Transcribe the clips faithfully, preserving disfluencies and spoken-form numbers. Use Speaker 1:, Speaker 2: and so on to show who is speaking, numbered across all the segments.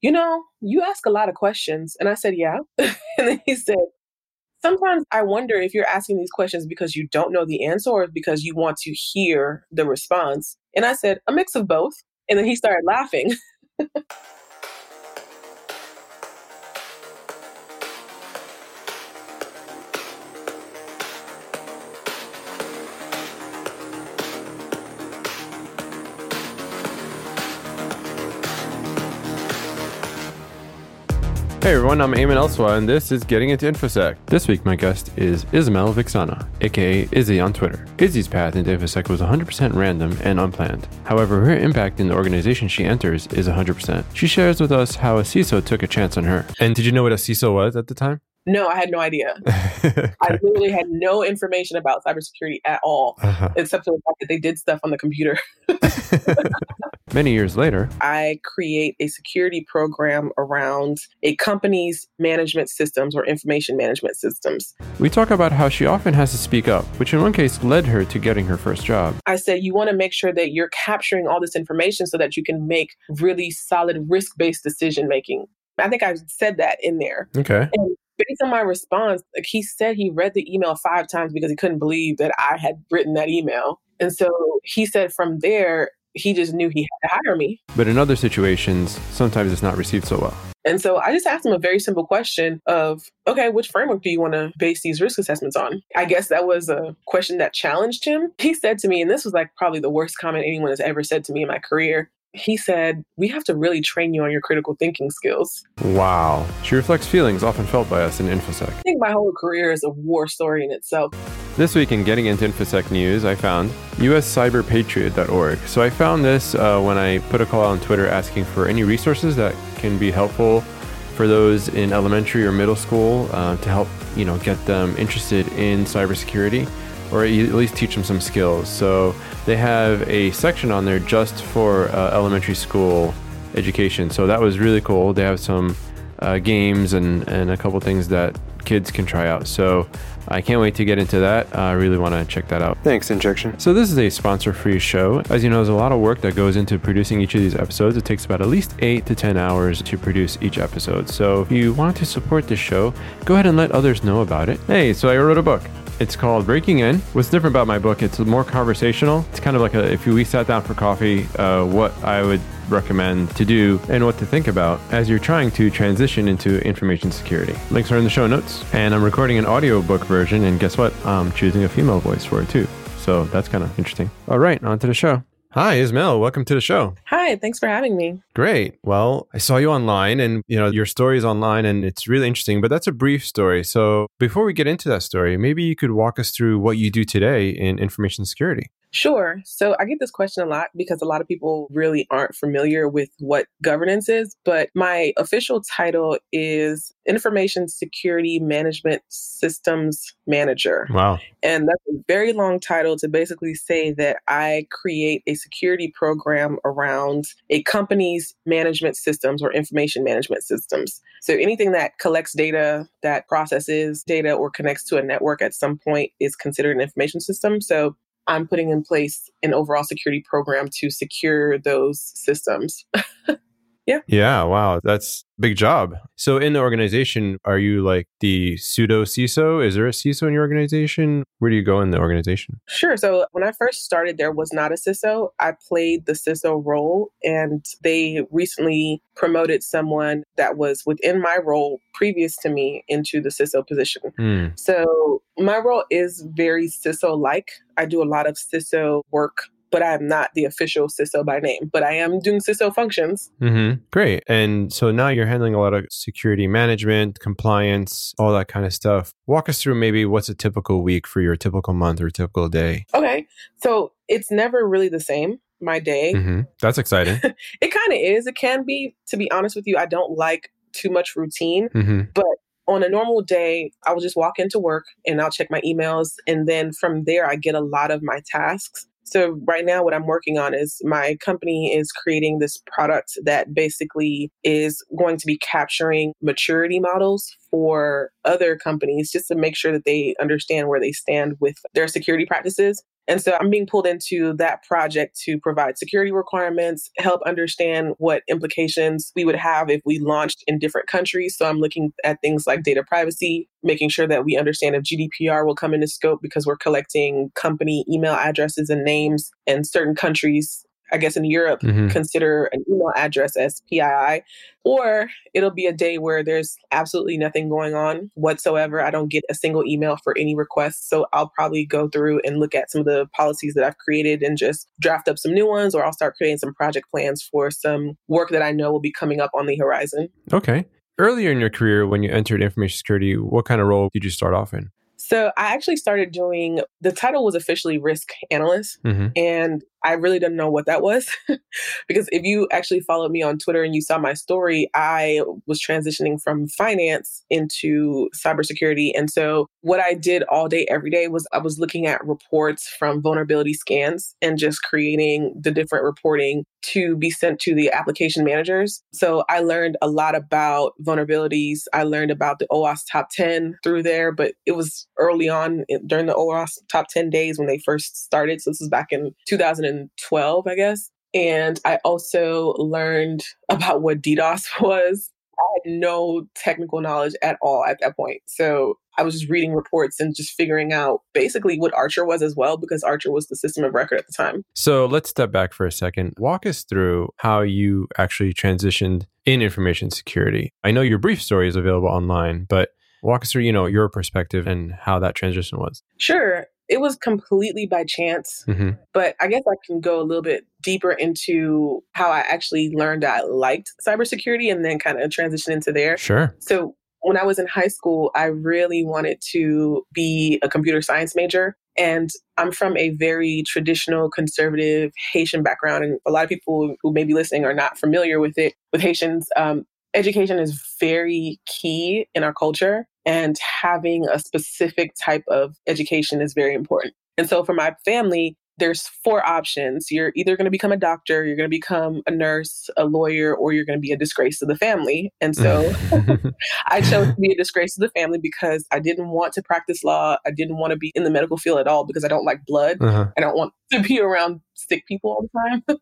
Speaker 1: you know, you ask a lot of questions. And I said, yeah. And then he said, sometimes I wonder if you're asking these questions because you don't know the answer or because you want to hear the response. And I said, a mix of both. And then he started laughing.
Speaker 2: Hey everyone, I'm Eamon Elswa, and this is Getting Into InfoSec. This week, my guest is Ismael Vixana, aka Izzy on Twitter. Izzy's path into InfoSec was one hundred percent random and unplanned. However, her impact in the organization she enters is one hundred percent. She shares with us how a C I S O took a chance on her. And did you know what a C I S O was at the time?
Speaker 1: No, I had no idea. Okay. I literally had no information about cybersecurity at all, uh-huh. except for the fact that they did stuff on the computer.
Speaker 2: Many years later,
Speaker 1: I create a security program around a company's management systems or information management systems.
Speaker 2: We talk about how she often has to speak up, which in one case led her to getting her first job.
Speaker 1: I said, you want to make sure that you're capturing all this information so that you can make really solid risk-based decision making. I think I said that in there.
Speaker 2: Okay.
Speaker 1: And based on my response, like he said he read the email five times because he couldn't believe that I had written that email. And so he said from there, he just knew he had to hire me.
Speaker 2: But in other situations, sometimes it's not received so well.
Speaker 1: And so I just asked him a very simple question of, okay, which framework do you want to base these risk assessments on? I guess that was a question that challenged him. He said to me, and this was like probably the worst comment anyone has ever said to me in my career. He said, we have to really train you on your critical thinking skills.
Speaker 2: Wow. She reflects feelings often felt by us in InfoSec.
Speaker 1: I think my whole career is a war story in itself.
Speaker 2: This week in Getting Into InfoSec news, I found U S cyber patriot dot org. So I found this uh, when I put a call on Twitter asking for any resources that can be helpful for those in elementary or middle school uh, to help, you know, get them interested in cybersecurity, or at least teach them some skills. So they have a section on there just for uh, elementary school education. So that was really cool. They have some uh, games and, and a couple things that kids can try out. So I can't wait to get into that. I really want to check that out. Thanks, Injection. So this is a sponsor-free show. As you know, there's a lot of work that goes into producing each of these episodes. It takes about at least eight to ten hours to produce each episode. So if you want to support this show, go ahead and let others know about it. Hey, so I wrote a book. It's called Breaking In. What's different about my book, it's more conversational. It's kind of like a, if we sat down for coffee, uh, what I would recommend to do and what to think about as you're trying to transition into information security. Links are in the show notes. And I'm recording an audiobook version, and guess what? I'm choosing a female voice for it too. So that's kind of interesting. All right, on to the show. Hi, Ismael. Welcome to the show.
Speaker 1: Hi, thanks for having me.
Speaker 2: Great. Well, I saw you online and, you know, your story is online and it's really interesting, but that's a brief story. So before we get into that story, maybe you could walk us through what you do today in information security.
Speaker 1: Sure. So I get this question a lot because a lot of people really aren't familiar with what governance is, but my official title is Information Security Management Systems Manager.
Speaker 2: Wow.
Speaker 1: And that's a very long title to basically say that I create a security program around a company's management systems or information management systems. So anything that collects data, that processes data, or connects to a network at some point is considered an information system. So I'm putting in place an overall security program to secure those systems. Yeah.
Speaker 2: Yeah. Wow. That's a big job. So in the organization, are you like the pseudo C I S O? Is there a C I S O in your organization? Where do you go in the organization?
Speaker 1: Sure. So when I first started, there was not a C I S O. I played the C I S O role, and they recently promoted someone that was within my role previous to me into the C I S O position. Mm. So my role is very C I S O-like. I do a lot of C I S O work, but I am not the official C I S O by name, but I am doing C I S O functions.
Speaker 2: Mm-hmm. Great. And so now you're handling a lot of security management, compliance, all that kind of stuff. Walk us through maybe what's a typical week for your typical month or typical day.
Speaker 1: Okay. So it's never really the same, my day.
Speaker 2: Mm-hmm. That's exciting.
Speaker 1: It kind of is. It can be, to be honest with you. I don't like too much routine, mm-hmm. but on a normal day, I will just walk into work and I'll check my emails. And then from there, I get a lot of my tasks. So right now, what I'm working on is my company is creating this product that basically is going to be capturing maturity models for other companies just to make sure that they understand where they stand with their security practices. And so I'm being pulled into that project to provide security requirements, help understand what implications we would have if we launched in different countries. So I'm looking at things like data privacy, making sure that we understand if G D P R will come into scope because we're collecting company email addresses and names, and certain countries, I guess in Europe, mm-hmm. consider an email address as P I I, or it'll be a day where there's absolutely nothing going on whatsoever. I don't get a single email for any requests. So I'll probably go through and look at some of the policies that I've created and just draft up some new ones, or I'll start creating some project plans for some work that I know will be coming up on the horizon.
Speaker 2: Okay. Earlier in your career, when you entered information security, what kind of role did you start off in?
Speaker 1: So I actually started doing, the title was officially risk analyst. Mm-hmm. And I really didn't know what that was because if you actually followed me on Twitter and you saw my story, I was transitioning from finance into cybersecurity. And so what I did all day, every day was I was looking at reports from vulnerability scans and just creating the different reporting to be sent to the application managers. So I learned a lot about vulnerabilities. I learned about the O W A S top ten through there, but it was early on during the O W A S top ten days when they first started. So this was back in two thousand twelve, I guess. And I also learned about what DDoS was. I had no technical knowledge at all at that point. So I was just reading reports and just figuring out basically what Archer was as well, because Archer was the system of record at the time.
Speaker 2: So let's step back for a second. Walk us through how you actually transitioned in information security. I know your brief story is available online, but walk us through, you know, your perspective and how that transition was.
Speaker 1: Sure. It was completely by chance, mm-hmm. but I guess I can go a little bit deeper into how I actually learned I liked cybersecurity and then kind of transition into there.
Speaker 2: Sure.
Speaker 1: So when I was in high school, I really wanted to be a computer science major. And I'm from a very traditional, conservative Haitian background. And a lot of people who may be listening are not familiar with it. With Haitians, um, education is very key in our culture. And having a specific type of education is very important. And so for my family, there's four options. You're either going to become a doctor, you're going to become a nurse, a lawyer, or you're going to be a disgrace to the family. And so I chose to be a disgrace to the family because I didn't want to practice law. I didn't want to be in the medical field at all because I don't like blood. Uh-huh. I don't want to be around sick people all the time.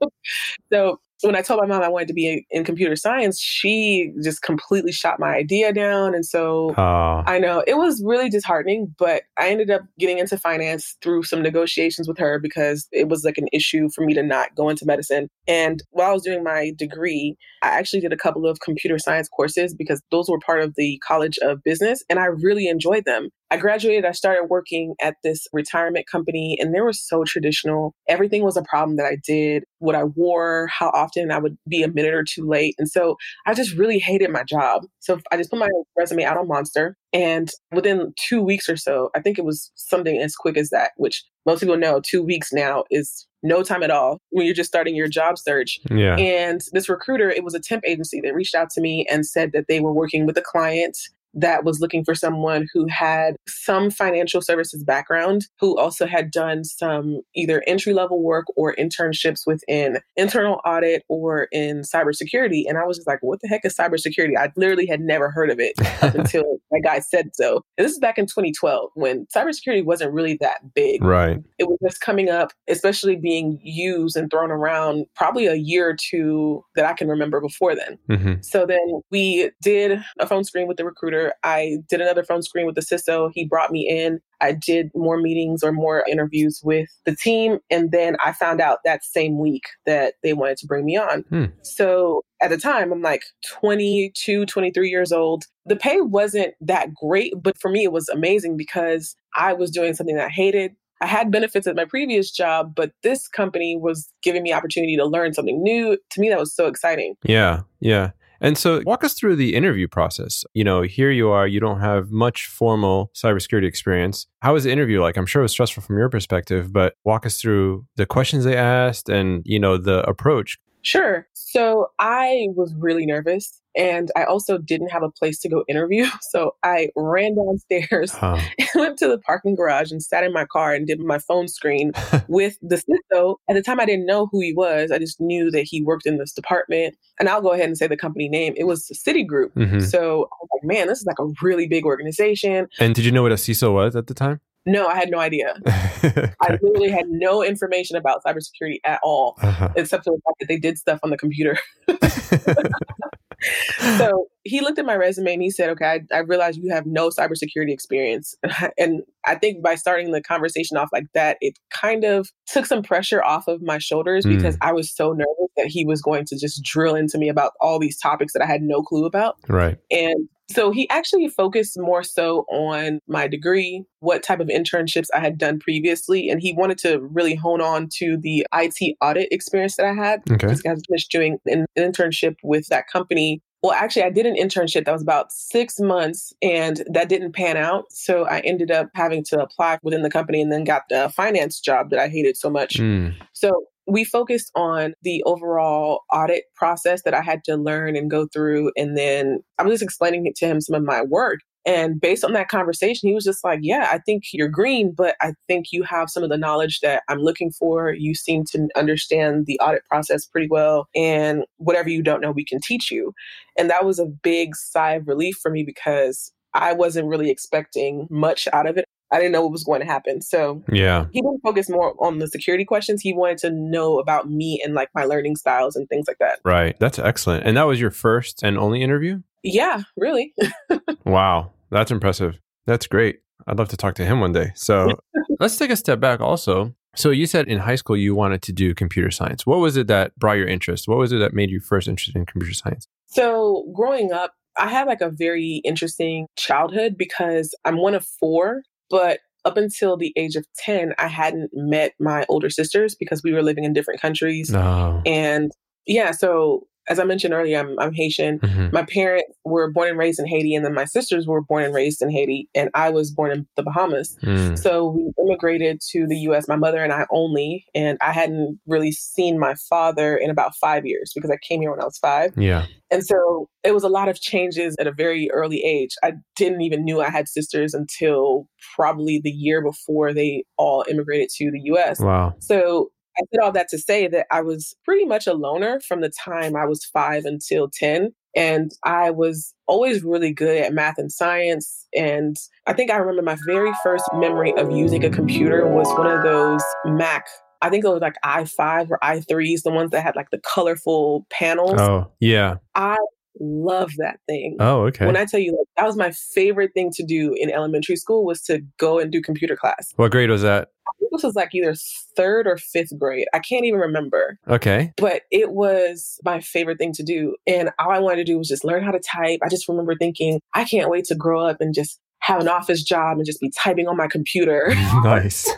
Speaker 1: So when I told my mom I wanted to be in computer science, she just completely shot my idea down. And so uh. I know it was really disheartening, but I ended up getting into finance through some negotiations with her because it was like an issue for me to not go into medicine. And while I was doing my degree, I actually did a couple of computer science courses because those were part of the College of Business, and I really enjoyed them. I graduated, I started working at this retirement company, and they were so traditional. Everything was a problem that I did, what I wore, how often I would be a minute or two late. And so I just really hated my job. So I just put my resume out on Monster. And within two weeks or so, I think it was something as quick as that, which most people know two weeks now is no time at all when you're just starting your job search.
Speaker 2: Yeah.
Speaker 1: And this recruiter, it was a temp agency that reached out to me and said that they were working with a client that was looking for someone who had some financial services background, who also had done some either entry-level work or internships within internal audit or in cybersecurity. And I was just like, what the heck is cybersecurity? I literally had never heard of it up until that guy said so. And this is back in twenty twelve when cybersecurity wasn't really that big.
Speaker 2: Right.
Speaker 1: It was just coming up, especially being used and thrown around probably a year or two that I can remember before then. Mm-hmm. So then we did a phone screen with the recruiter. I did another phone screen with the C I S O. He brought me in. I did more meetings or more interviews with the team. And then I found out that same week that they wanted to bring me on. Hmm. So at the time, I'm like twenty-two, twenty-three years old. The pay wasn't that great, but for me, it was amazing because I was doing something that I hated. I had benefits at my previous job, but this company was giving me opportunity to learn something new. To me, that was so exciting.
Speaker 2: Yeah, yeah. And so walk us through the interview process. You know, here you are, you don't have much formal cybersecurity experience. How was the interview like? I'm sure it was stressful from your perspective, but walk us through the questions they asked and, you know, the approach.
Speaker 1: Sure. So I was really nervous and I also didn't have a place to go interview. So I ran downstairs huh. and went to the parking garage and sat in my car and did my phone screen with the C I S O. At the time, I didn't know who he was. I just knew that he worked in this department. And I'll go ahead and say the company name. It was Citigroup. Mm-hmm. So I was like, man, this is like a really big organization.
Speaker 2: And did you know what a C I S O was at the time?
Speaker 1: No, I had no idea.
Speaker 2: Okay.
Speaker 1: I literally had no information about cybersecurity at all,
Speaker 2: Uh-huh.
Speaker 1: except for the fact that they did stuff on the computer. So he looked at my resume and he said, okay, I, I realize you have no cybersecurity experience. And I think by starting the conversation off like that, it kind of took some pressure off of my shoulders
Speaker 2: Mm.
Speaker 1: because I was so nervous that he was going to just drill into me about all these topics that I had no clue about.
Speaker 2: Right.
Speaker 1: And so he actually focused more so on my degree, what type of internships I had done previously. And he wanted to really hone on to the I T audit experience that I had.
Speaker 2: Okay.
Speaker 1: Because I was finished doing an internship with that company. Well, actually, I did an internship that was about six months and that didn't pan out. So I ended up having to apply within the company and then got the finance job that I hated so much.
Speaker 2: Mm.
Speaker 1: So we focused on the overall audit process that I had to learn and go through. And then I was just explaining to him some of my work. And based on that conversation, he was just like, yeah, I think you're green, but I think you have some of the knowledge that I'm looking for. You seem to understand the audit process pretty well. And whatever you don't know, we can teach you. And that was a big sigh of relief for me because I wasn't really expecting much out of it. I didn't know what was going to happen. So
Speaker 2: Yeah.
Speaker 1: he didn't focus more on the security questions. He wanted to know about me and like my learning styles and things like that.
Speaker 2: Right. That's excellent. And that was your first and only interview?
Speaker 1: Yeah, really.
Speaker 2: Wow. That's impressive. That's great. I'd love to talk to him one day. So let's take a step back also. So you said in high school you wanted to do computer science. What was it that brought your interest? What was it that made you first interested in computer science?
Speaker 1: So growing up, I had like a very interesting childhood because I'm one of four, but up until the age of ten, I hadn't met my older sisters because we were living in different countries.
Speaker 2: No.
Speaker 1: And yeah, so as I mentioned earlier, I'm, I'm Haitian.
Speaker 2: Mm-hmm.
Speaker 1: My parents were born and raised in Haiti, and then my sisters were born and raised in Haiti, and I was born in the Bahamas.
Speaker 2: Mm.
Speaker 1: So we immigrated to the U S, my mother and I only, and I hadn't really seen my father in about five years because I came here when I was five.
Speaker 2: Yeah.
Speaker 1: And so it was a lot of changes at a very early age. I didn't even knew I had sisters until probably the year before they all immigrated to the U S.
Speaker 2: Wow.
Speaker 1: So I did all that to say that I was pretty much a loner from the time I was five until ten. And I was always really good at math and science. And I think I remember my very first memory of using a computer was one of those Mac, I think it was like i five or i threes, the ones that had like the colorful panels.
Speaker 2: Oh, yeah.
Speaker 1: I love that thing.
Speaker 2: Oh, okay.
Speaker 1: When I tell you, like, that was my favorite thing to do in elementary school was to go and do computer class.
Speaker 2: What grade was that?
Speaker 1: I think this was like either third or fifth grade. I can't even remember.
Speaker 2: Okay.
Speaker 1: But it was my favorite thing to do. And all I wanted to do was just learn how to type. I just remember thinking, I can't wait to grow up and just have an office job and just be typing on my computer.
Speaker 2: Nice.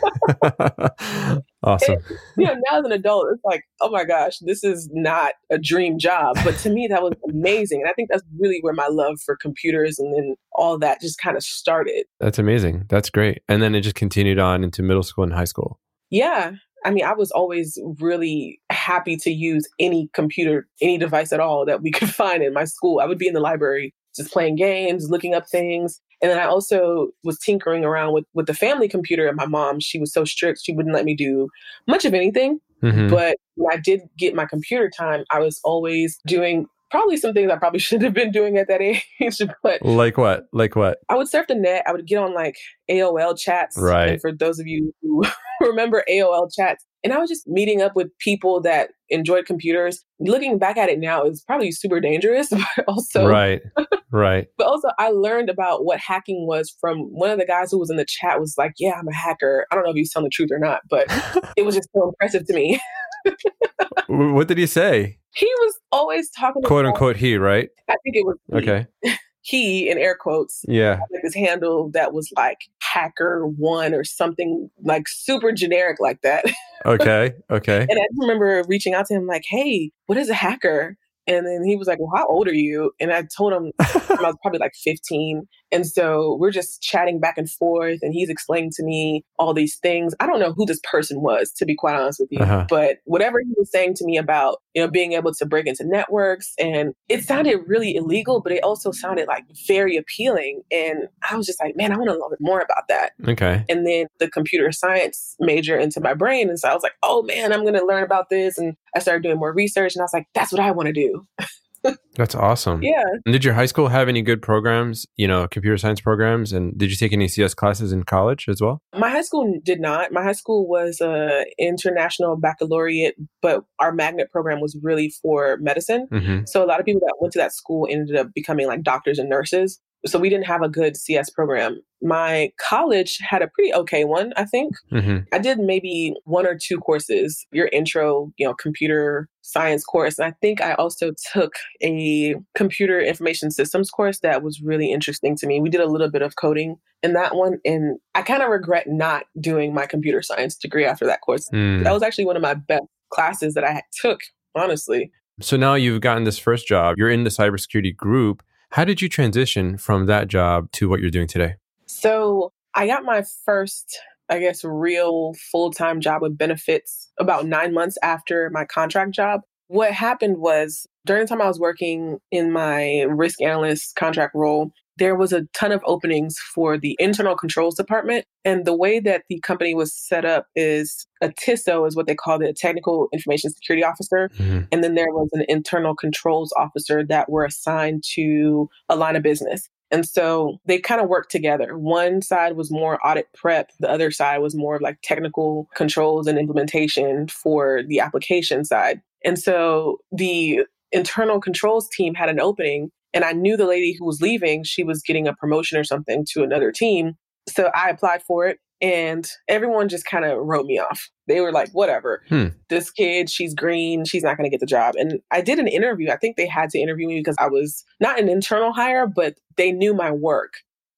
Speaker 2: Awesome.
Speaker 1: And, you know, now as an adult, it's like, oh my gosh, this is not a dream job. But to me, that was amazing. And I think that's really where my love for computers and then all that just kind of started.
Speaker 2: That's amazing. That's great. And then it just continued on into middle school and high school.
Speaker 1: Yeah. I mean, I was always really happy to use any computer, any device at all that we could find in my school. I would be in the library just playing games, looking up things. And then I also was tinkering around with, with the family computer at my mom. She was so strict. She wouldn't let me do much of anything.
Speaker 2: Mm-hmm.
Speaker 1: But when I did get my computer time, I was always doing probably some things I probably shouldn't have been doing at that age. But
Speaker 2: Like what? Like what?
Speaker 1: I would surf the net. I would get on like A O L chats.
Speaker 2: Right.
Speaker 1: And for those of you who remember A O L chats, and I was just meeting up with people that enjoyed computers. Looking back at it now, it's probably super dangerous, but also
Speaker 2: Right. Right.
Speaker 1: But also I learned about what hacking was from one of the guys who was in the chat was like, yeah, I'm a hacker. I don't know if he's telling the truth or not, but it was just so impressive to me.
Speaker 2: What did he say?
Speaker 1: He was always talking
Speaker 2: Quote
Speaker 1: about,
Speaker 2: unquote he, right?
Speaker 1: I think it was he.
Speaker 2: Okay.
Speaker 1: He, in air quotes,
Speaker 2: Yeah.
Speaker 1: like this handle that was like hacker one or something like super generic like that.
Speaker 2: Okay. Okay.
Speaker 1: And I remember reaching out to him like, hey, what is a hacker? And then he was like, well, how old are you? And I told him I was probably like fifteen. And so we're just chatting back and forth. And he's explaining to me all these things. I don't know who this person was, to be quite honest with you.
Speaker 2: Uh-huh.
Speaker 1: But whatever he was saying to me about, you know, being able to break into networks, and it sounded really illegal, but it also sounded like very appealing. And I was just like, man, I want to learn more about that.
Speaker 2: Okay.
Speaker 1: And then the computer science major into my brain. And so I was like, oh man, I'm going to learn about this. And I started doing more research and I was like, that's what I want to do.
Speaker 2: That's awesome.
Speaker 1: Yeah.
Speaker 2: And did your high school have any good programs, you know, computer science programs? And did you take any C S classes in college as well?
Speaker 1: My high school did not. My high school was a international baccalaureate, but our magnet program was really for medicine.
Speaker 2: Mm-hmm.
Speaker 1: So a lot of people that went to that school ended up becoming like doctors and nurses. So we didn't have a good C S program. My college had a pretty okay one, I think.
Speaker 2: Mm-hmm.
Speaker 1: I did maybe one or two courses, your intro, you know, computer science course. And I think I also took a computer information systems course that was really interesting to me. We did a little bit of coding in that one. And I kind of regret not doing my computer science degree after that course.
Speaker 2: Mm.
Speaker 1: That was actually one of my best classes that I took, honestly.
Speaker 2: So now you've gotten this first job. You're in the cybersecurity group. How did you transition from that job to what you're doing today?
Speaker 1: So I got my first, I guess, real full-time job with benefits about nine months after my contract job. What happened was during the time I was working in my risk analyst contract role, there was a ton of openings for the internal controls department. And the way that the company was set up is a T I S O is what they call it, a technical information security officer.
Speaker 2: Mm-hmm.
Speaker 1: And then there was an internal controls officer that were assigned to a line of business. And so they kind of worked together. One side was more audit prep. The other side was more like technical controls and implementation for the application side. And so the internal controls team had an opening. And I knew the lady who was leaving, she was getting a promotion or something to another team. So I applied for it and everyone just kind of wrote me off. They were like, whatever,
Speaker 2: hmm.
Speaker 1: this kid, she's green, she's not going to get the job. And I did an interview. I think they had to interview me because I was not an internal hire, but they knew my work.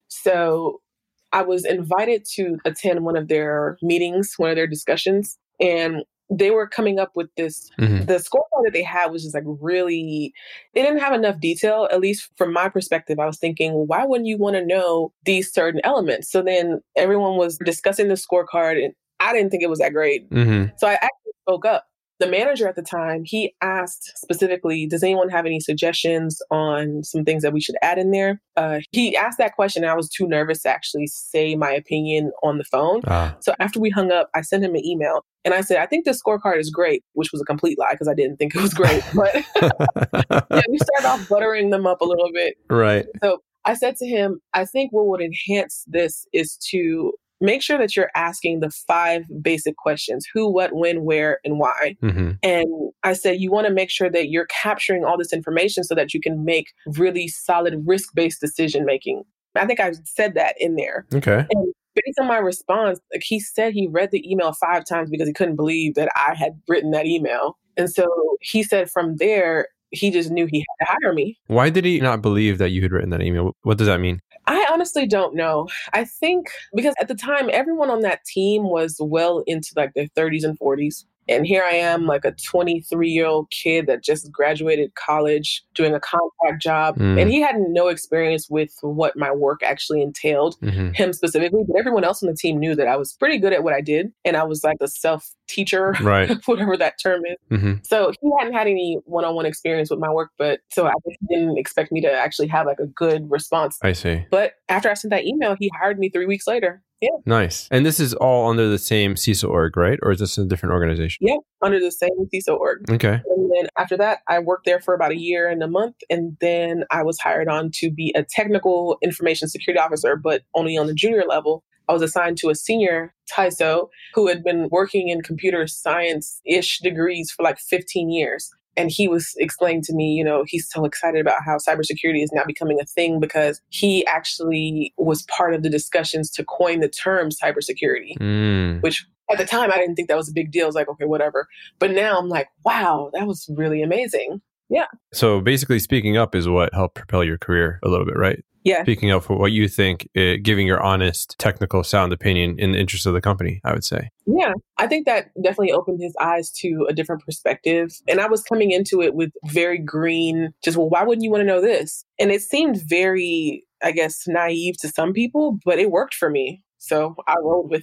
Speaker 1: So I was invited to attend one of their meetings, one of their discussions. And they were coming up with this,
Speaker 2: mm-hmm.
Speaker 1: the scorecard that they had was just like really, they didn't have enough detail, at least from my perspective. I was thinking, well, why wouldn't you want to know these certain elements? So then everyone was discussing the scorecard and I didn't think it was that great.
Speaker 2: Mm-hmm.
Speaker 1: So I actually spoke up. The manager at the time, he asked specifically, does anyone have any suggestions on some things that we should add in there? Uh, he asked that question and I was too nervous to actually say my opinion on the phone.
Speaker 2: Ah.
Speaker 1: So after we hung up, I sent him an email and I said, I think this scorecard is great, which was a complete lie because I didn't think it was great. But yeah, we started off buttering them up a little bit.
Speaker 2: Right.
Speaker 1: So I said to him, I think what would enhance this is to make sure that you're asking the five basic questions: who, what, when, where, and why.
Speaker 2: Mm-hmm.
Speaker 1: And I said, you want to make sure that you're capturing all this information so that you can make really solid risk-based decision making. I think I said that in there.
Speaker 2: Okay.
Speaker 1: And based on my response, like he said he read the email five times because he couldn't believe that I had written that email. And so he said from there, he just knew he had to hire me.
Speaker 2: Why did he not believe that you had written that email? What does that mean?
Speaker 1: I honestly don't know. I think because at the time, everyone on that team was well into like their thirties and forties. And here I am, like a twenty-three-year-old kid that just graduated college doing a contract job.
Speaker 2: Mm.
Speaker 1: And he had no experience with what my work actually entailed,
Speaker 2: mm-hmm.
Speaker 1: him specifically. But everyone else on the team knew that I was pretty good at what I did. And I was like a self-teacher,
Speaker 2: right.
Speaker 1: whatever that term is.
Speaker 2: Mm-hmm.
Speaker 1: So he hadn't had any one-on-one experience with my work. But so I guess he didn't expect me to actually have like a good response.
Speaker 2: I see.
Speaker 1: But after I sent that email, he hired me three weeks later. Yeah.
Speaker 2: Nice. And this is all under the same C I S O org, right? Or is this a different organization?
Speaker 1: Yeah, under the same C I S O org.
Speaker 2: Okay.
Speaker 1: And then after that, I worked there for about a year and a month. And then I was hired on to be a technical information security officer, but only on the junior level. I was assigned to a senior T I S O who had been working in computer science-ish degrees for like fifteen years. And he was explaining to me, you know, he's so excited about how cybersecurity is now becoming a thing because he actually was part of the discussions to coin the term cybersecurity,
Speaker 2: mm.
Speaker 1: which at the time I didn't think that was a big deal. I was like, okay, whatever. But now I'm like, wow, that was really amazing. Yeah.
Speaker 2: So basically speaking up is what helped propel your career a little bit, right?
Speaker 1: Yeah.
Speaker 2: Speaking up for what you think, uh, giving your honest, technical, sound opinion in the interest of the company, I would say.
Speaker 1: Yeah, I think that definitely opened his eyes to a different perspective. And I was coming into it with very green, just, well, why wouldn't you want to know this? And it seemed very, I guess, naive to some people, but it worked for me. So I rolled with it.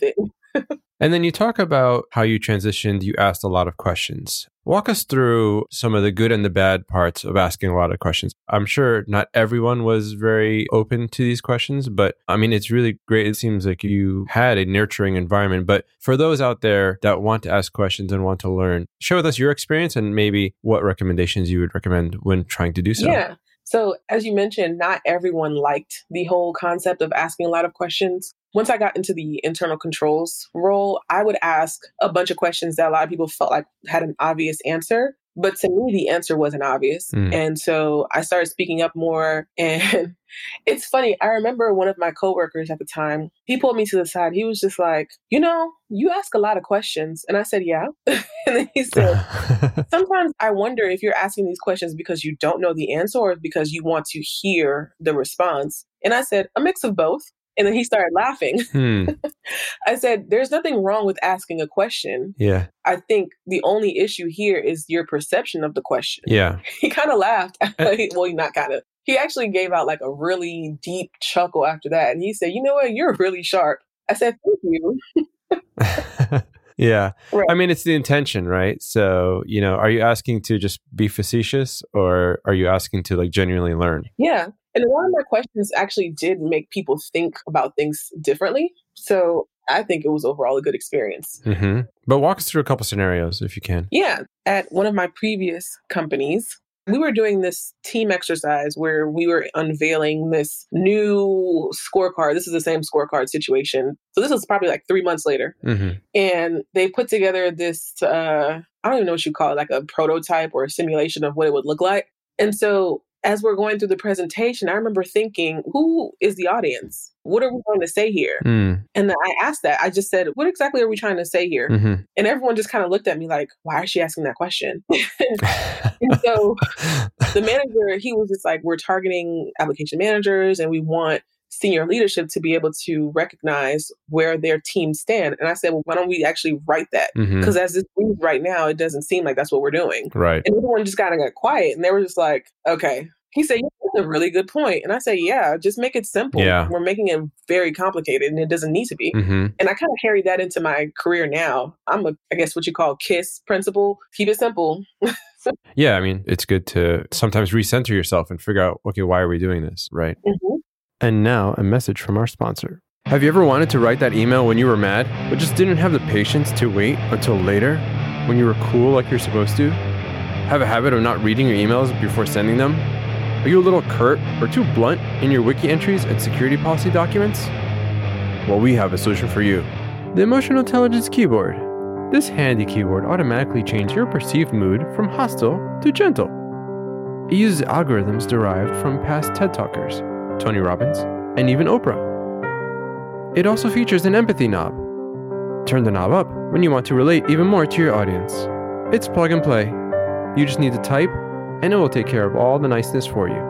Speaker 2: And then you talk about how you transitioned, you asked a lot of questions. Walk us through some of the good and the bad parts of asking a lot of questions. I'm sure not everyone was very open to these questions, but I mean, it's really great. It seems like you had a nurturing environment. But for those out there that want to ask questions and want to learn, share with us your experience and maybe what recommendations you would recommend when trying to do so.
Speaker 1: Yeah. So as you mentioned, not everyone liked the whole concept of asking a lot of questions. Once I got into the internal controls role, I would ask a bunch of questions that a lot of people felt like had an obvious answer. But to me, the answer wasn't obvious. Mm. And so I started speaking up more. And it's funny. I remember one of my coworkers at the time, he pulled me to the side. He was just like, you know, you ask a lot of questions. And I said, yeah. And then he said, sometimes I wonder if you're asking these questions because you don't know the answer or because you want to hear the response. And I said, a mix of both. And then he started laughing. Hmm. I said, there's nothing wrong with asking a question.
Speaker 2: Yeah.
Speaker 1: I think the only issue here is your perception of the question.
Speaker 2: Yeah.
Speaker 1: He kind of laughed. Well, he not kind of. He actually gave out like a really deep chuckle after that. And he said, you know what? You're really sharp. I said, thank you.
Speaker 2: Yeah.
Speaker 1: Right.
Speaker 2: I mean, it's the intention, right? So, you know, are you asking to just be facetious or are you asking to like genuinely learn?
Speaker 1: Yeah. And a lot of my questions actually did make people think about things differently. So I think it was overall a good experience.
Speaker 2: Mm-hmm. But walk us through a couple scenarios if you can.
Speaker 1: Yeah. At one of my previous companies, we were doing this team exercise where we were unveiling this new scorecard. This is the same scorecard situation. So this was probably like three months later. Mm-hmm. And they put together this, uh, I don't even know what you call it, like a prototype or a simulation of what it would look like. And so as we're going through the presentation, I remember thinking, who is the audience? What are we going to say here? Mm. And then I asked that. I just said, what exactly are we trying to say here? Mm-hmm. And everyone just kind of looked at me like, why is she asking that question? And so the manager, he was just like, we're targeting application managers and we want senior leadership to be able to recognize where their teams stand. And I said, well, why don't we actually write that? Because mm-hmm. as this reads right now, it doesn't seem like that's what we're doing.
Speaker 2: Right.
Speaker 1: And everyone just kind of got quiet and they were just like, okay. He said, yeah, that's a really good point. And I said, yeah, just make it simple.
Speaker 2: Yeah.
Speaker 1: We're making it very complicated and it doesn't need to be.
Speaker 2: Mm-hmm.
Speaker 1: And I kind of carried that into my career now. I'm a, I guess what you call KISS principle. Keep it simple.
Speaker 2: Yeah. I mean, it's good to sometimes recenter yourself and figure out, okay, why are we doing this? Right.
Speaker 1: Mm-hmm.
Speaker 2: And now a message from our sponsor. Have you ever wanted to write that email when you were mad, but just didn't have the patience to wait until later when you were cool like you're supposed to? Have a habit of not reading your emails before sending them? Are you a little curt or too blunt in your wiki entries and security policy documents? Well, we have a solution for you. The Emotional Intelligence Keyboard. This handy keyboard automatically changes your perceived mood from hostile to gentle. It uses algorithms derived from past TED Talkers, Tony Robbins, and even Oprah. It also features an empathy knob. Turn the knob up when you want to relate even more to your audience. It's plug and play. You just need to type, and it will take care of all the niceness for you.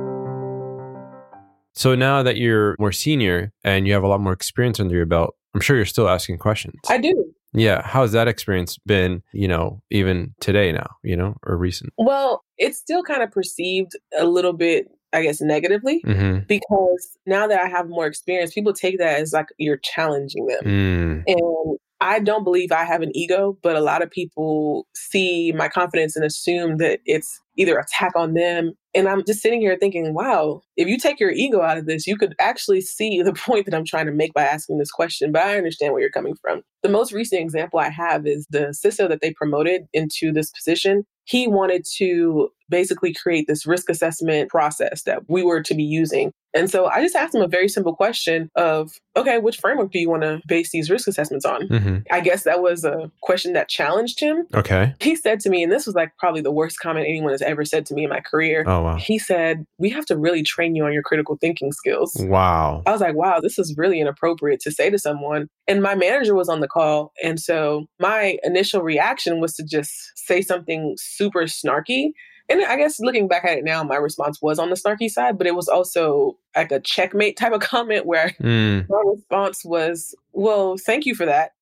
Speaker 2: So now that you're more senior and you have a lot more experience under your belt, I'm sure you're still asking questions.
Speaker 1: I do.
Speaker 2: Yeah. How's that experience been, you know, even today now, you know, or recent?
Speaker 1: Well, it's still kind of perceived a little bit, I guess, negatively, mm-hmm. because now that I have more experience, people take that as like you're challenging them. Mm. And I don't believe I have an ego, but a lot of people see my confidence and assume that it's either attack on them. And I'm just sitting here thinking, wow, if you take your ego out of this, you could actually see the point that I'm trying to make by asking this question. But I understand where you're coming from. The most recent example I have is the C I S O that they promoted into this position. He wanted to basically create this risk assessment process that we were to be using. And so I just asked him a very simple question of, okay, which framework do you want to base these risk assessments on? Mm-hmm. I guess that was a question that challenged him.
Speaker 2: Okay.
Speaker 1: He said to me, and this was like probably the worst comment anyone has ever said to me in my career.
Speaker 2: Oh, wow.
Speaker 1: He said, we have to really train you on your critical thinking skills.
Speaker 2: Wow.
Speaker 1: I was like, wow, this is really inappropriate to say to someone. And my manager was on the call. And so my initial reaction was to just say something super snarky. And I guess looking back at it now, my response was on the snarky side, but it was also like a checkmate type of comment where mm. my response was, well, thank you for that.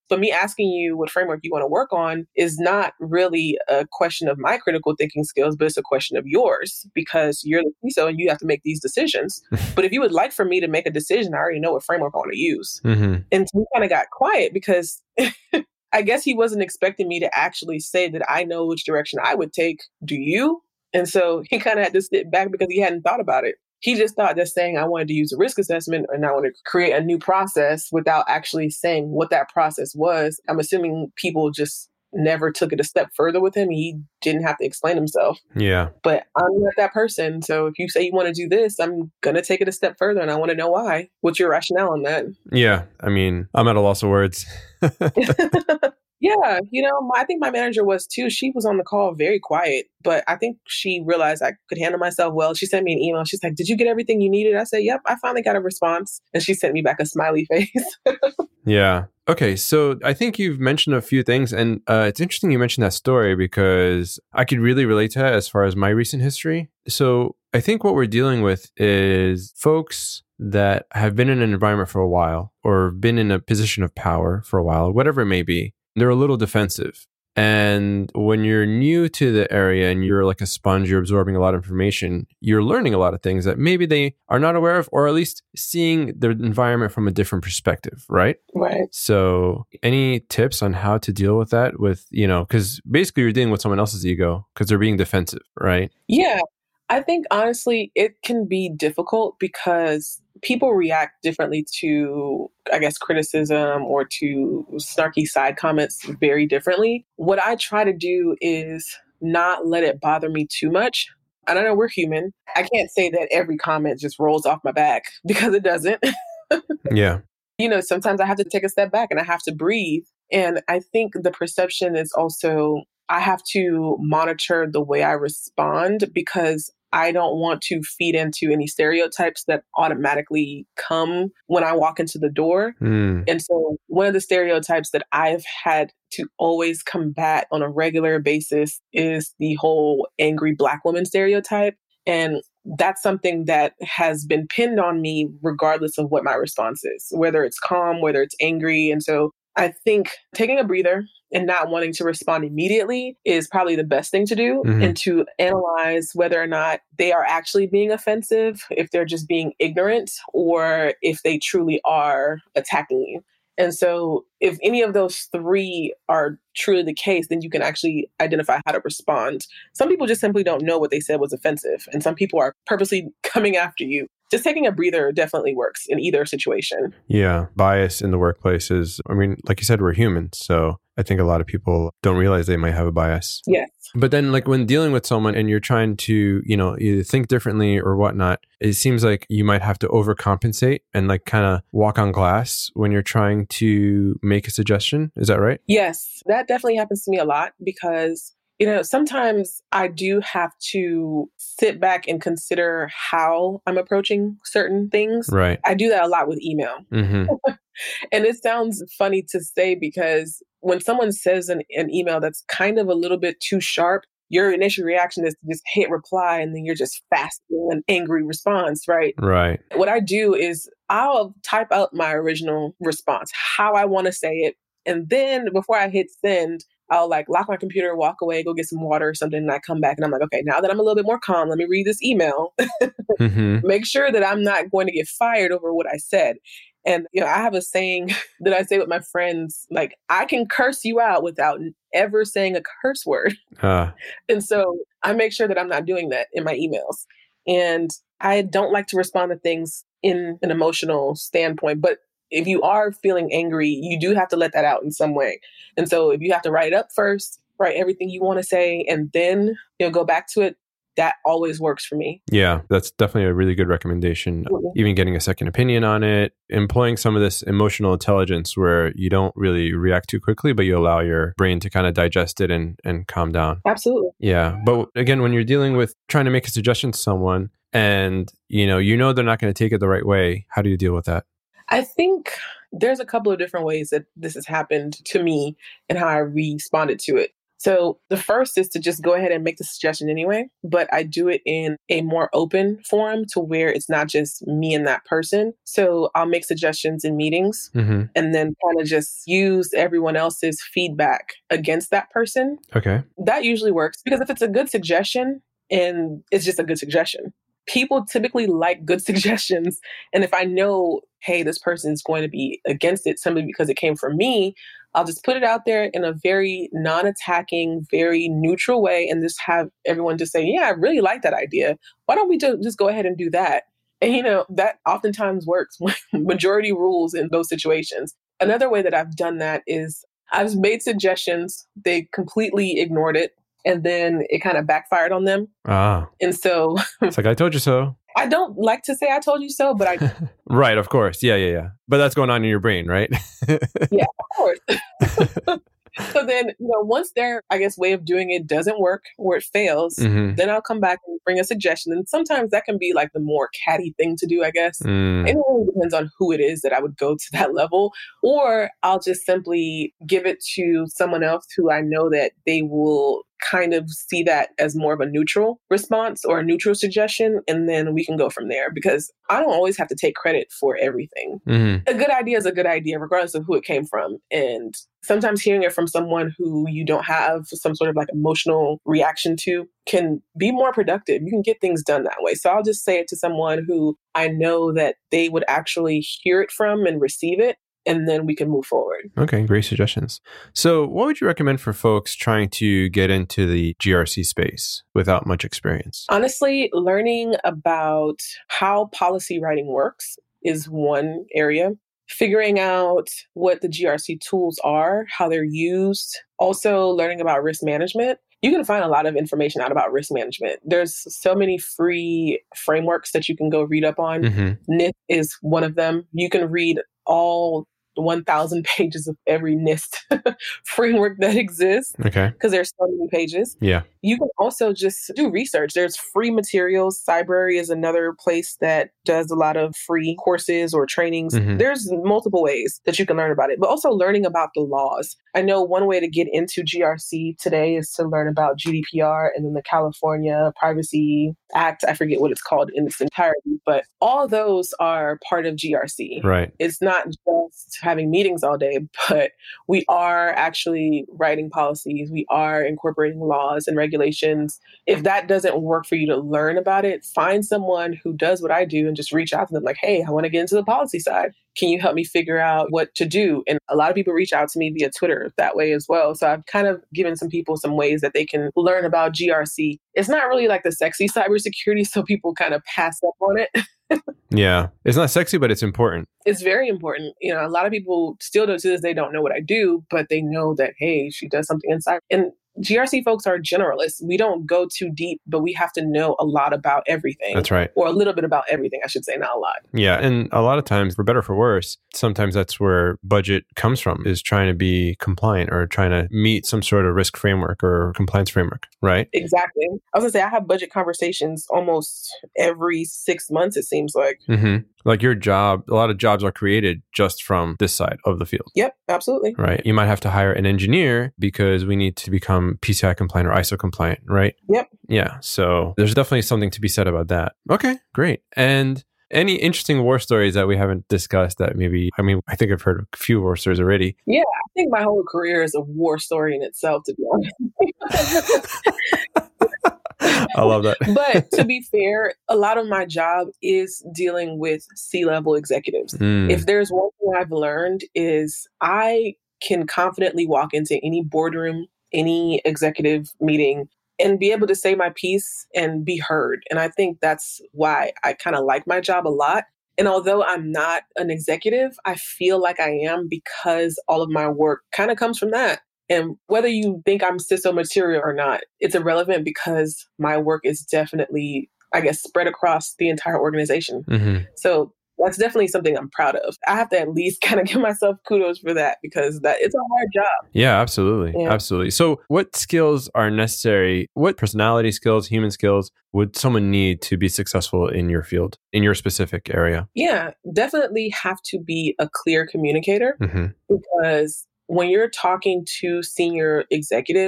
Speaker 1: But me asking you what framework you want to work on is not really a question of my critical thinking skills, but it's a question of yours because you're the C I S O and you have to make these decisions. But if you would like for me to make a decision, I already know what framework I want to use. Mm-hmm. And so we kind of got quiet because I guess he wasn't expecting me to actually say that I know which direction I would take. Do you? And so he kind of had to sit back because he hadn't thought about it. He just thought that saying I wanted to use a risk assessment and I want to create a new process without actually saying what that process was. I'm assuming people just never took it a step further with him. He didn't have to explain himself.
Speaker 2: Yeah.
Speaker 1: But I'm not that person. So if you say you want to do this, I'm going to take it a step further and I want to know why. What's your rationale on that?
Speaker 2: Yeah. I mean, I'm at a loss of words.
Speaker 1: Yeah, you know, I think my manager was too. She was on the call very quiet, but I think she realized I could handle myself well. She sent me an email. She's like, did you get everything you needed? I said, yep, I finally got a response. And she sent me back a smiley face.
Speaker 2: Yeah. Okay. So I think you've mentioned a few things, and uh, it's interesting you mentioned that story because I could really relate to that as far as my recent history. So I think what we're dealing with is folks that have been in an environment for a while or been in a position of power for a while, whatever it may be. They're a little defensive. And when you're new to the area and you're like a sponge, you're absorbing a lot of information, you're learning a lot of things that maybe they are not aware of, or at least seeing the environment from a different perspective, right?
Speaker 1: Right.
Speaker 2: So any tips on how to deal with that with, you know, because basically you're dealing with someone else's ego because they're being defensive, right?
Speaker 1: Yeah. I think honestly, it can be difficult because people react differently to, I guess, criticism or to snarky side comments very differently. What I try to do is not let it bother me too much. And I know we're human. I can't say that every comment just rolls off my back because it doesn't.
Speaker 2: Yeah.
Speaker 1: You know, sometimes I have to take a step back and I have to breathe. And I think the perception is also, I have to monitor the way I respond because I don't want to feed into any stereotypes that automatically come when I walk into the door. Mm. And so one of the stereotypes that I've had to always combat on a regular basis is the whole angry Black woman stereotype. And that's something that has been pinned on me regardless of what my response is, whether it's calm, whether it's angry. And so I think taking a breather and not wanting to respond immediately is probably the best thing to do, mm-hmm. and to analyze whether or not they are actually being offensive, if they're just being ignorant, or if they truly are attacking you. And so if any of those three are truly the case, then you can actually identify how to respond. Some people just simply don't know what they said was offensive, and some people are purposely coming after you. Just taking a breather definitely works in either situation.
Speaker 2: Yeah. Bias in the workplace is, I mean, like you said, we're humans. So I think a lot of people don't realize they might have a bias.
Speaker 1: Yes.
Speaker 2: But then like when dealing with someone and you're trying to, you know, either think differently or whatnot, it seems like you might have to overcompensate and like kind of walk on glass when you're trying to make a suggestion. Is that right?
Speaker 1: Yes. That definitely happens to me a lot because, you know, sometimes I do have to sit back and consider how I'm approaching certain things.
Speaker 2: Right.
Speaker 1: I do that a lot with email. Mm-hmm. And it sounds funny to say because when someone says an, an email that's kind of a little bit too sharp, your initial reaction is to just hit reply and then you're just fast with an angry response, right?
Speaker 2: Right.
Speaker 1: What I do is I'll type out my original response, how I want to say it. And then before I hit send, I'll like lock my computer, walk away, go get some water or something. And I come back and I'm like, okay, now that I'm a little bit more calm, let me read this email. Mm-hmm. Make sure that I'm not going to get fired over what I said. And, you know, I have a saying that I say with my friends, like, I can curse you out without ever saying a curse word. Uh. And so I make sure that I'm not doing that in my emails. And I don't like to respond to things in an emotional standpoint, but if you are feeling angry, you do have to let that out in some way. And so if you have to write it up first, write everything you want to say, and then, you know, go back to it, that always works for me.
Speaker 2: Yeah, that's definitely a really good recommendation. Mm-hmm. Even getting a second opinion on it, employing some of this emotional intelligence where you don't really react too quickly, but you allow your brain to kind of digest it and, and calm down.
Speaker 1: Absolutely.
Speaker 2: Yeah. But again, when you're dealing with trying to make a suggestion to someone and, you know, you know they're not going to take it the right way, how do you deal with that?
Speaker 1: I think there's a couple of different ways that this has happened to me and how I responded to it. So the first is to just go ahead and make the suggestion anyway, but I do it in a more open forum to where it's not just me and that person. So I'll make suggestions in meetings
Speaker 2: Mm-hmm.
Speaker 1: and then kind of just use everyone else's feedback against that person.
Speaker 2: Okay.
Speaker 1: That usually works because if it's a good suggestion and it's just a good suggestion, people typically like good suggestions. And if I know, hey, this person is going to be against it simply because it came from me, I'll just put it out there in a very non-attacking, very neutral way and just have everyone just say, yeah, I really like that idea. Why don't we just, just go ahead and do that? And, you know, that oftentimes works. Majority rules in those situations. Another way that I've done that is I've made suggestions. They completely ignored it. And then it kind of backfired on them.
Speaker 2: Ah.
Speaker 1: And so
Speaker 2: It's like, I told you so.
Speaker 1: I don't like to say I told you so, but I...
Speaker 2: Right, of course. Yeah, yeah, yeah. But that's going on in your brain, right?
Speaker 1: Yeah, of course. So then, you know, once their, I guess, way of doing it doesn't work or it fails,
Speaker 2: Mm-hmm.
Speaker 1: then I'll come back and bring a suggestion. And sometimes that can be like the more catty thing to do, I guess.
Speaker 2: Mm.
Speaker 1: It really depends on who it is that I would go to that level. Or I'll just simply give it to someone else who I know that they will kind of see that as more of a neutral response or a neutral suggestion. And then we can go from there because I don't always have to take credit for everything.
Speaker 2: Mm-hmm.
Speaker 1: A good idea is a good idea, regardless of who it came from. And sometimes hearing it from someone who you don't have some sort of like emotional reaction to can be more productive. You can get things done that way. So I'll just say it to someone who I know that they would actually hear it from and receive it. And then we can move forward.
Speaker 2: Okay, great suggestions. So what would you recommend for folks trying to get into the G R C space without much experience?
Speaker 1: Honestly, learning about how policy writing works is one area. Figuring out what the G R C tools are, how they're used. Also learning about risk management. You can find a lot of information out about risk management. There's so many free frameworks that you can go read up on.
Speaker 2: Mm-hmm.
Speaker 1: N I S T is one of them. You can read all one thousand pages of every NIST framework that exists.
Speaker 2: Okay.
Speaker 1: Because there's so many pages.
Speaker 2: Yeah.
Speaker 1: You can also just do research. There's free materials. Cybrary is another place that does a lot of free courses or trainings.
Speaker 2: Mm-hmm.
Speaker 1: There's multiple ways that you can learn about it, but also learning about the laws. I know one way to get into G R C today is to learn about G D P R and then the California Privacy Act. I forget what it's called in its entirety, but all those are part of G R C.
Speaker 2: Right.
Speaker 1: It's not just having meetings all day, but we are actually writing policies. We are incorporating laws and regulations. If that doesn't work for you to learn about it, find someone who does what I do and just reach out to them like, hey, I want to get into the policy side. Can you help me figure out what to do? And a lot of people reach out to me via Twitter that way as well. So I've kind of given some people some ways that they can learn about G R C. It's not really like the sexy cybersecurity, so people kind of pass up on it.
Speaker 2: Yeah. It's not sexy, but it's important.
Speaker 1: It's very important. You know, a lot of people still to this day don't know what I do, but they know that, hey, she does something in cyber. And G R C folks are generalists. We don't go too deep, but we have to know a lot about everything.
Speaker 2: That's right.
Speaker 1: Or a little bit about everything, I should say, not a lot.
Speaker 2: Yeah. And a lot of times, for better or for worse, sometimes that's where budget comes from, is trying to be compliant or trying to meet some sort of risk framework or compliance framework, right?
Speaker 1: Exactly. I was going to say, I have budget conversations almost every six months, it seems like.
Speaker 2: Mm-hmm. Like your job, a lot of jobs are created just from this side of the field.
Speaker 1: Yep, absolutely.
Speaker 2: Right. You might have to hire an engineer because we need to become P C I compliant or I S O compliant, right?
Speaker 1: Yep.
Speaker 2: Yeah. So there's definitely something to be said about that. Okay, great. And any interesting war stories that we haven't discussed that maybe, I mean, I think I've heard a few war stories already.
Speaker 1: Yeah, I think my whole career is a war story in itself, to be honest.
Speaker 2: I love that.
Speaker 1: But to be fair, a lot of my job is dealing with C-level executives.
Speaker 2: Mm.
Speaker 1: If there's one thing I've learned is I can confidently walk into any boardroom, any executive meeting, and be able to say my piece and be heard. And I think that's why I kind of like my job a lot. And although I'm not an executive, I feel like I am because all of my work kind of comes from that. And whether you think I'm C I S O material or not, it's irrelevant because my work is definitely, I guess, spread across the entire organization.
Speaker 2: Mm-hmm.
Speaker 1: So that's definitely something I'm proud of. I have to at least kind of give myself kudos for that because that it's a hard job.
Speaker 2: Yeah, absolutely.
Speaker 1: Yeah.
Speaker 2: Absolutely. So what skills are necessary? What personality skills, human skills would someone need to be successful in your field, in your specific area?
Speaker 1: Yeah, definitely have to be a clear communicator
Speaker 2: Mm-hmm.
Speaker 1: because when you're talking to senior executives,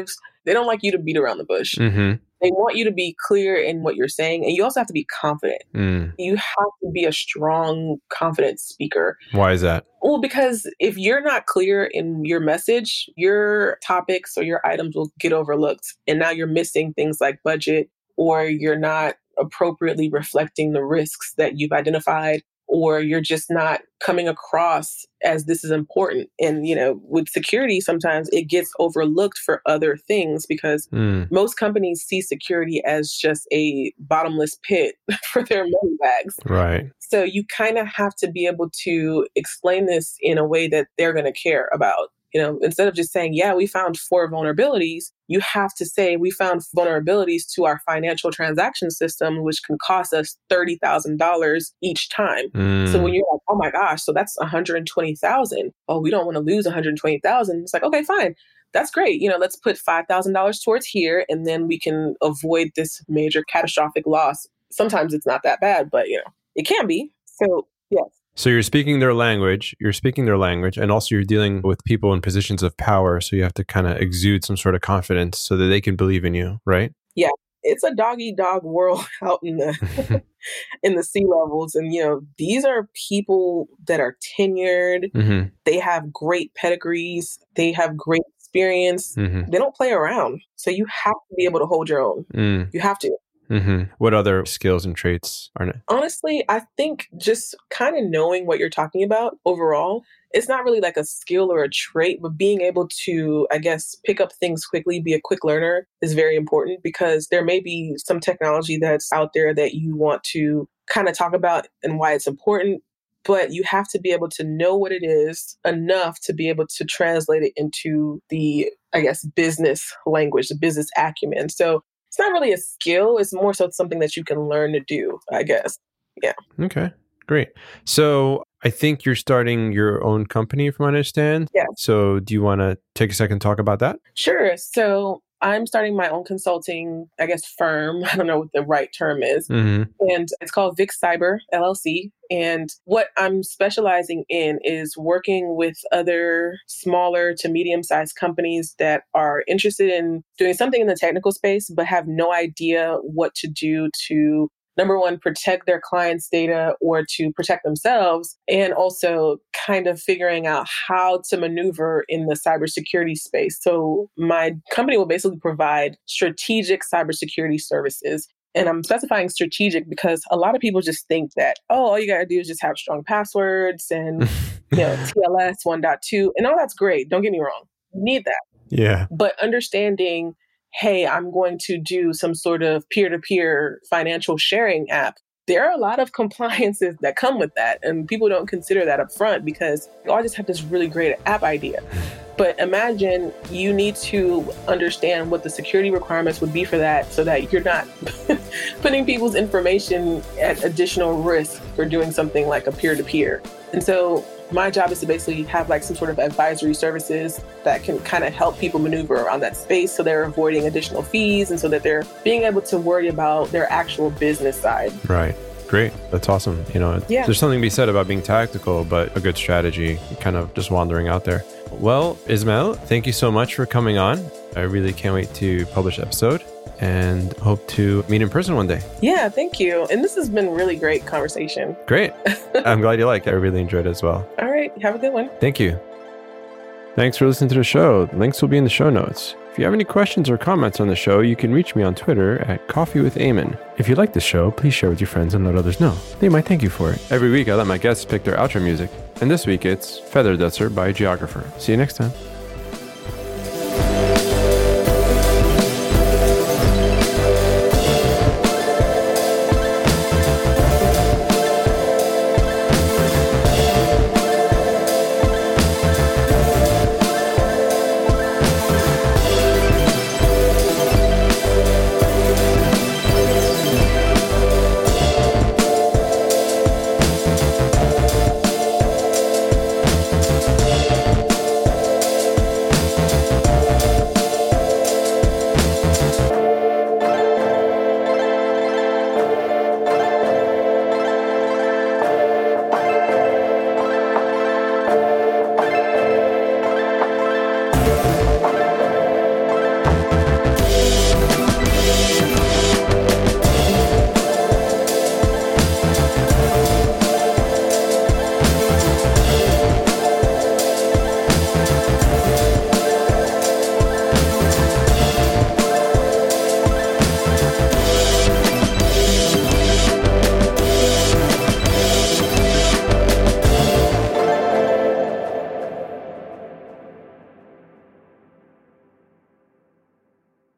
Speaker 1: They don't like you to beat around the bush.
Speaker 2: Mm-hmm.
Speaker 1: They want you to be clear in what you're saying. And you also have to be confident.
Speaker 2: Mm.
Speaker 1: You have to be a strong, confident speaker.
Speaker 2: Why is that?
Speaker 1: Well, because if you're not clear in your message, your topics or your items will get overlooked. And now you're missing things like budget, or you're not appropriately reflecting the risks that you've identified, or you're just not coming across as this is important. And, you know, with security, sometimes it gets overlooked for other things because
Speaker 2: mm.
Speaker 1: most companies see security as just a bottomless pit for their money bags.
Speaker 2: Right.
Speaker 1: So you kind of have to be able to explain this in a way that they're going to care about. You know, instead of just saying, yeah, we found four vulnerabilities, you have to say we found vulnerabilities to our financial transaction system, which can cost us thirty thousand dollars each time.
Speaker 2: Mm.
Speaker 1: So when you're like, oh my gosh, so that's one hundred twenty thousand dollars. Oh, we don't want to lose one hundred twenty thousand dollars. It's like, okay, fine. That's great. You know, let's put five thousand dollars towards here, and then we can avoid this major catastrophic loss. Sometimes it's not that bad, but, you know, it can be. So, yes.
Speaker 2: So you're speaking their language, you're speaking their language, and also you're dealing with people in positions of power. So you have to kind of exude some sort of confidence so that they can believe in you, right?
Speaker 1: Yeah. It's a dog eat dog world out in the in the sea levels. And, you know, these are people that are tenured.
Speaker 2: Mm-hmm.
Speaker 1: They have great pedigrees. They have great experience.
Speaker 2: Mm-hmm.
Speaker 1: They don't play around. So you have to be able to hold your own.
Speaker 2: Mm.
Speaker 1: You have to.
Speaker 2: Mm-hmm. What other skills and traits are it?
Speaker 1: Honestly, I think just kind of knowing what you're talking about overall, it's not really like a skill or a trait, but being able to, I guess, pick up things quickly, be a quick learner is very important, because there may be some technology that's out there that you want to kind of talk about and why it's important, but you have to be able to know what it is enough to be able to translate it into the, I guess, business language, the business acumen. So it's not really a skill. It's more so something that you can learn to do, I guess. Yeah.
Speaker 2: Okay, great. So I think you're starting your own company, from what I understand.
Speaker 1: Yeah.
Speaker 2: So do you want to take a second to talk about that?
Speaker 1: Sure. So I'm starting my own consulting, I guess, firm. I don't know what the right term is.
Speaker 2: Mm-hmm.
Speaker 1: And it's called Vic Cyber, L L C. And what I'm specializing in is working with other smaller to medium-sized companies that are interested in doing something in the technical space, but have no idea what to do to, number one, protect their clients' data or to protect themselves, and also kind of figuring out how to maneuver in the cybersecurity space. So my company will basically provide strategic cybersecurity services. And I'm specifying strategic because a lot of people just think that, oh, all you got to do is just have strong passwords and, you know, T L S one point two. And all that's great. Don't get me wrong. You need that.
Speaker 2: Yeah.
Speaker 1: But understanding, hey, I'm going to do some sort of peer-to-peer financial sharing app. There are a lot of compliances that come with that. And people don't consider that up front because you all just have this really great app idea. But imagine you need to understand what the security requirements would be for that so that you're not putting people's information at additional risk for doing something like a peer-to-peer. And so my job is to basically have like some sort of advisory services that can kind of help people maneuver around that space so they're avoiding additional fees and so that they're being able to worry about their actual business side.
Speaker 2: Right. Great. That's awesome. You know,
Speaker 1: yeah.
Speaker 2: There's something to be said about being tactical, but a good strategy, kind of just wandering out there. Well, Ismael, thank you so much for coming on. I really can't wait to publish the episode and hope to meet in person one day.
Speaker 1: Yeah, thank you. And this has been really great conversation.
Speaker 2: Great. I'm glad you liked it. I really enjoyed it as well.
Speaker 1: All right. Have a good one.
Speaker 2: Thank you. Thanks for listening to the show. Links will be in the show notes. If you have any questions or comments on the show, you can reach me on Twitter at Coffee with Eamon. If you like the show, please share with your friends and let others know. They might thank you for it. Every week, I let my guests pick their outro music. And this week, it's Feather Duster by Geographer. See you next time.